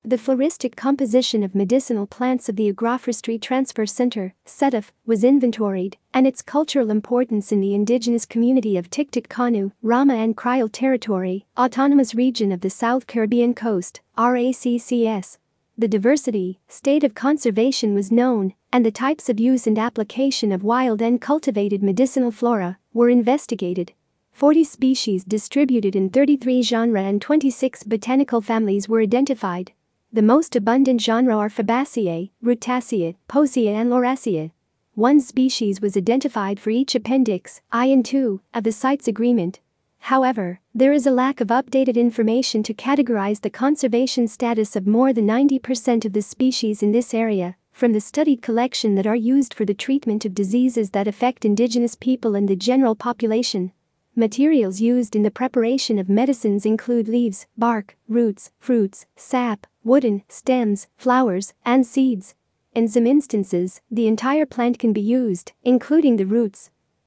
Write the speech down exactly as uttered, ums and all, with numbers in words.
The floristic composition of medicinal plants of the Agroforestry Transfer Center, S E T F, was inventoried, and its cultural importance in the indigenous community of Tiktik Kanu, Rama and Kriol Territory, Autonomous Region of the South Caribbean Coast, R A C C S. The diversity, state of conservation was known, and the types of use and application of wild and cultivated medicinal flora were investigated. forty species distributed in thirty-three genera and twenty-six botanical families were identified. The most abundant genera are Fabaceae, Rutaceae, Posea and Lauraceae. One species was identified for each Appendix I and two of the CITES agreement. However, there is a lack of updated information to categorize the conservation status of more than ninety percent of the species in this area, from the studied collection that are used for the treatment of diseases that affect indigenous people and the general population. Materials used in the preparation of medicines include leaves, bark, roots, fruits, sap, wooden stems, flowers, and seeds. In some instances, the entire plant can be used, including the roots.